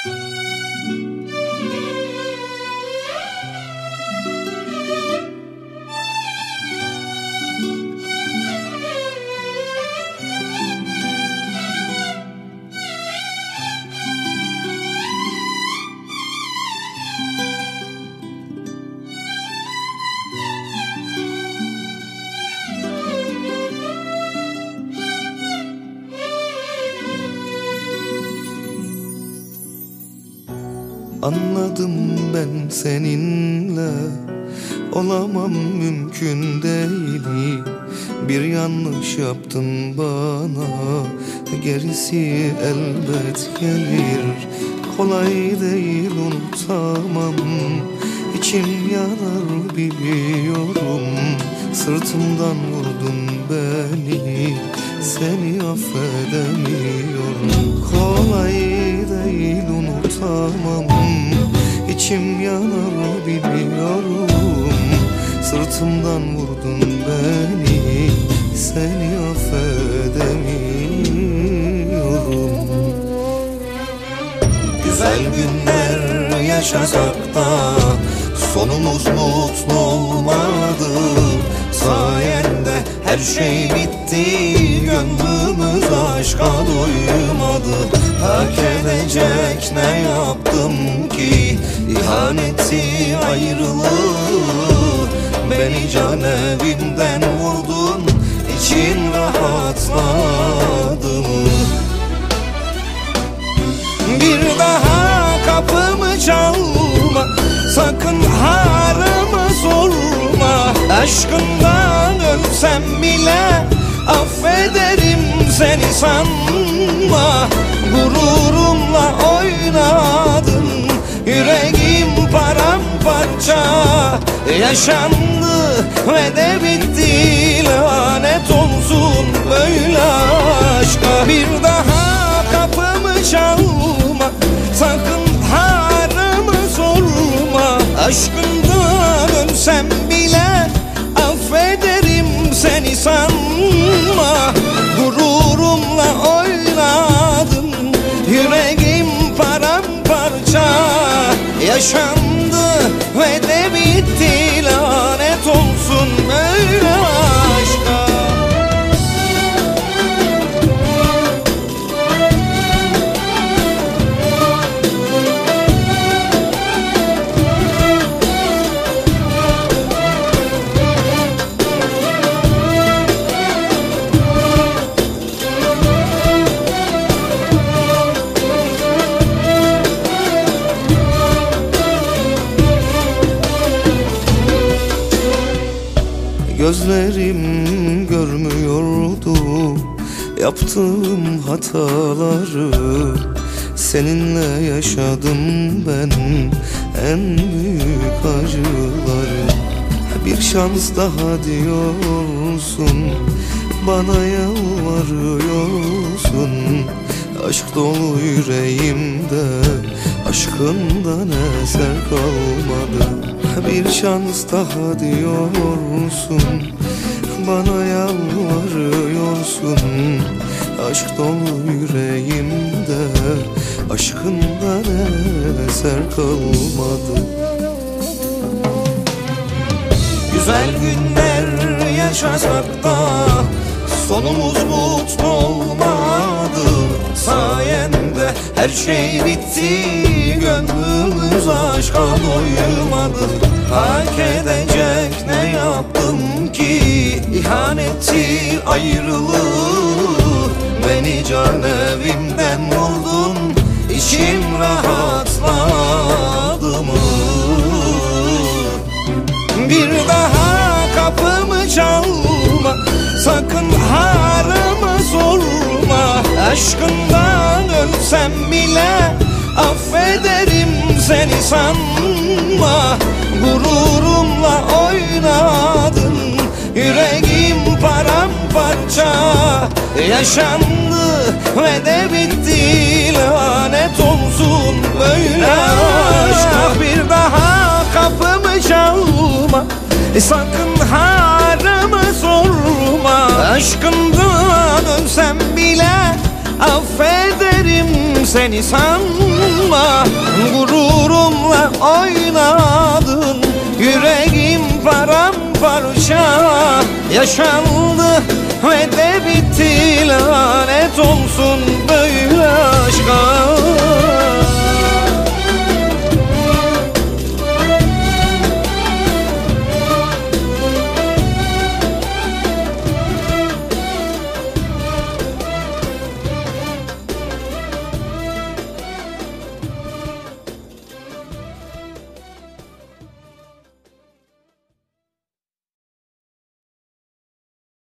Anladım ben seninle olamam, mümkün değil. Bir yanlış yaptın bana, gerisi elbet gelir. Kolay değil, unutamam, içim yanar biliyorum. Sırtımdan vurdun beni, seni affedemiyorum. Kolay değil, unutamam, İçim yanar biliyorum. Sırtımdan vurdun beni, seni affedemiyorum. Güzel günler yaşasak da sonumuz mutlu olmadı. Sayende her şey bitti, gönlümüz aşka doymadı. Hak edecek ne yaptım ki, ihaneti, ayrılığı. Beni can evimden vurdun, için rahatladım. Bir daha kapımı çalma, sakın halımı sorma. Aşkından ölsem bile affederim seni sanma. Gururumla oynadın, yüreğim paramparça. Yaşandı ve de bitti, lanet olsun böyle aşka. Bir daha kapımı çalma, sakın halımı sorma. Aşkından ölsem bile affederim seni sanma. Gururumla oynadın, yüreğim paramparça. Yaşandı ve de bitti, lanet olsun böyle aşka. Gözlerim görmüyordu yaptığım hataları. Seninle yaşadım ben en büyük acıları. Bir şans daha diyorsun, bana yalvarıyorsun. Aşk dolu yüreğimde, aşkından eser kalmadı. Bir şans daha diyorsun, bana yalvarıyorsun. Aşk dolu yüreğimde, aşkından eser kalmadı. Güzel günler yaşasak da sonumuz mutlu olmadı. Sayende her şey bitti, gönlümüz aşka doymadı. Hak edecek ne yaptım ki, ihaneti, ayrılığı. Beni can evimden vurdun, içim rahatladı mı? Bir daha kapımı çalma, sakın halımı sorma. Aşkından ölsem bile affederim seni sanma. Gururumla oynadın, yüreğim paramparça. Yaşandı ve de bitti, lanet olsun böyle aşka. Bir daha kapımı çalma, sakın halımı sorma. Aşkından ölsem bile affederim seni sanma. Gururumla oynadın, yüreğim paramparça. Yaşandı ve de bitti, lanet olsun böyle aşka.